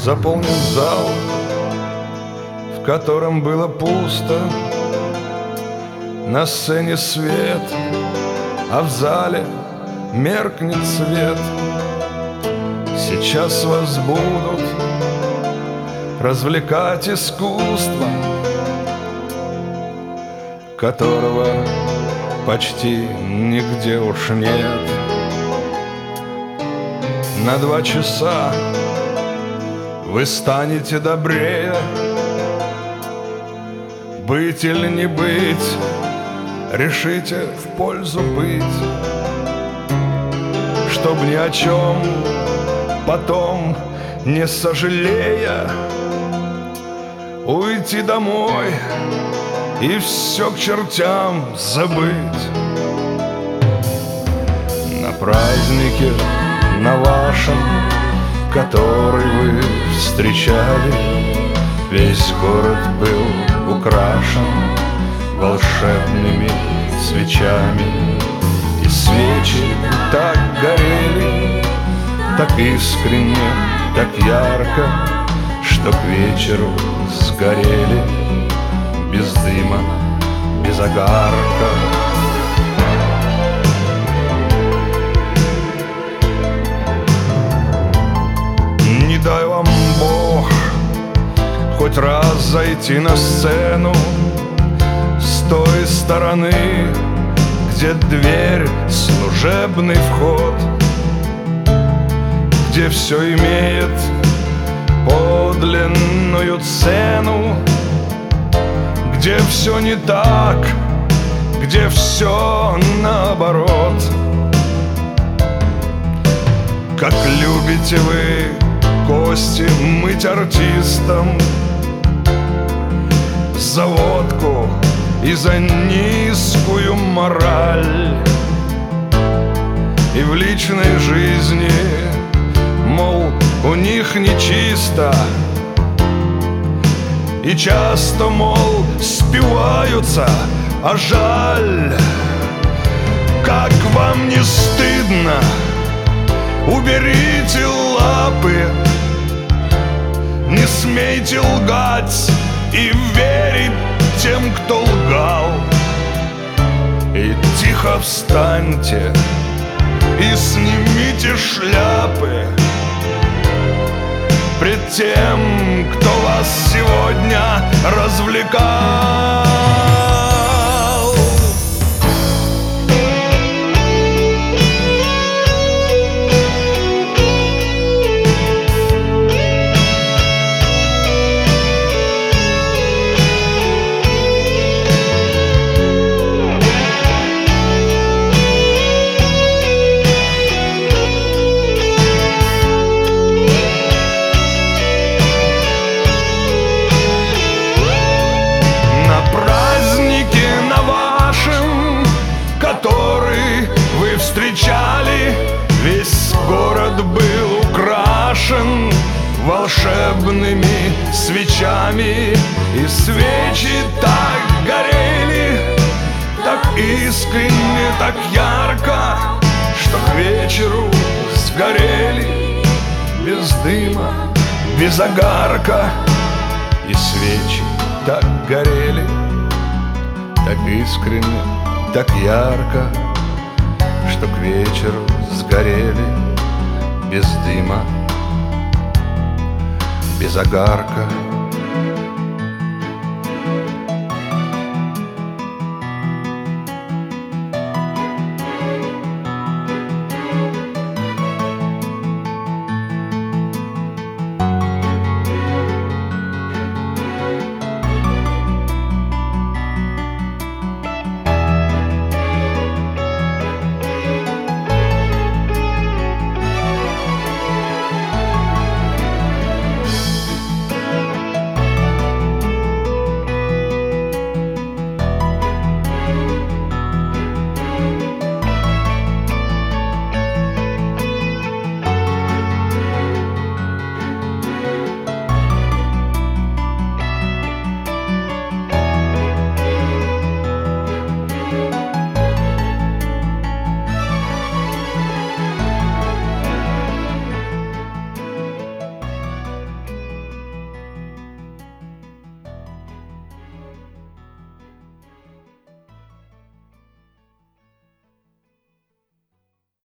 заполнит зал, в котором было пусто. На сцене свет, а в зале меркнет свет. Сейчас вас будут развлекать искусство, которого почти нигде уж нет. На 2 часа вы станете добрее. Быть или не быть, решите в пользу быть, чтоб ни о чем потом не сожалея уйти домой и все к чертям забыть. На празднике, на вашем, который вы встречали, весь город был украшен волшебными свечами. И свечи так горели, так искренне, так ярко, что к вечеру сгорели без дыма, без огарка. Не дай вам Бог хоть раз зайти на сцену с той стороны, где дверь, служебный вход, где все имеет подлинную цену, где все не так, где все наоборот. Как любите вы кости мыть артистам за водку и за низкую мораль. И в личной жизни, мол, у них нечисто, и часто, мол, спиваются, а жаль. Как вам не стыдно? Уберите лапы, не смейте лгать и верить тем, кто лгал. И тихо встаньте и снимите шляпы пред тем, кто вас сегодня развлекал. Встречали, весь город был украшен волшебными свечами. И свечи так горели, так искренне, так ярко, что к вечеру сгорели без дыма, без огарка. И свечи так горели, так искренне, так ярко, что к вечеру сгорели без дыма, без огарка.